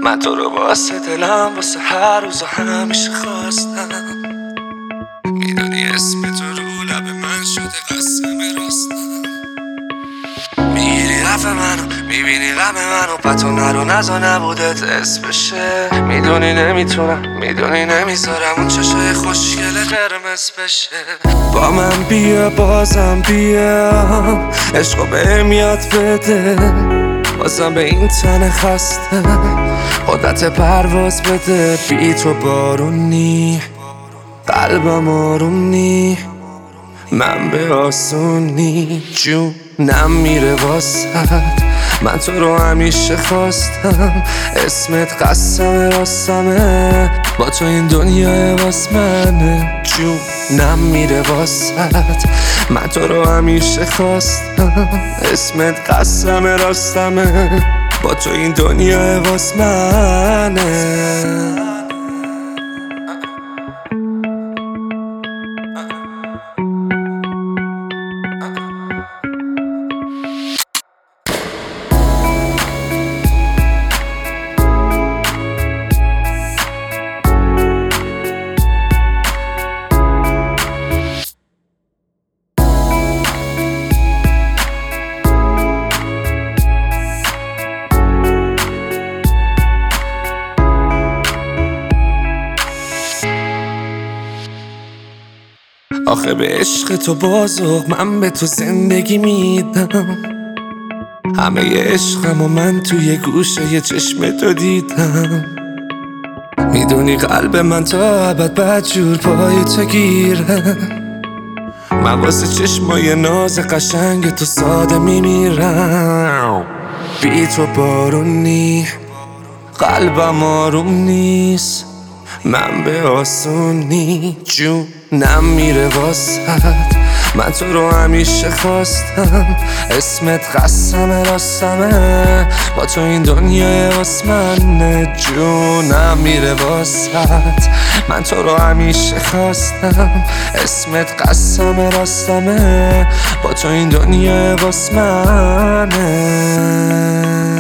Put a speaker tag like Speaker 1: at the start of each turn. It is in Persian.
Speaker 1: من تو رو واسه دلم واسه هر روز و همیشه خواستم. میدونی اسم تو رو لب من شده قسم راستم. میگیری حرف منو میبینی غم منو پتو نرو نزا نبودت اسمشه. میدونی نمیتونم میدونی نمیذارم اون چشای خوشگل قرمز بشه. با من بیا بازم بیا عشقو بهم یاد بده. بازم به این تن خسته قدرت پرواز بده. بی تو بارونی قلبم آروم من به آسونی جونم میره واسد. من تو رو همیشه خواستم اسمت قسم راستمه. با تو این دنیا واس منه جونم میره واسد. من تو رو همیشه خواستم اسمت قسم راستمه. با تو این دنیا واس منه. آخه به عشق تو بازو من به تو زندگی میدم. همه عشقم و من توی گوشه یه چشم تو دیدم. میدونی قلب من تا ابد بدجور پای تو گیره. من واسه چشمای ناز قشنگ تو ساده میمیرم. بی تو بارونی قلبم آروم نیست. من به آسونی جونم میره واسد. من تو رو همیشه خواستم اسمت قسم راستمه. با تو این دنیا واس منه جونم میره واسد. من تو رو همیشه خواستم اسمت قسم راستمه. با تو این دنیا واس منه.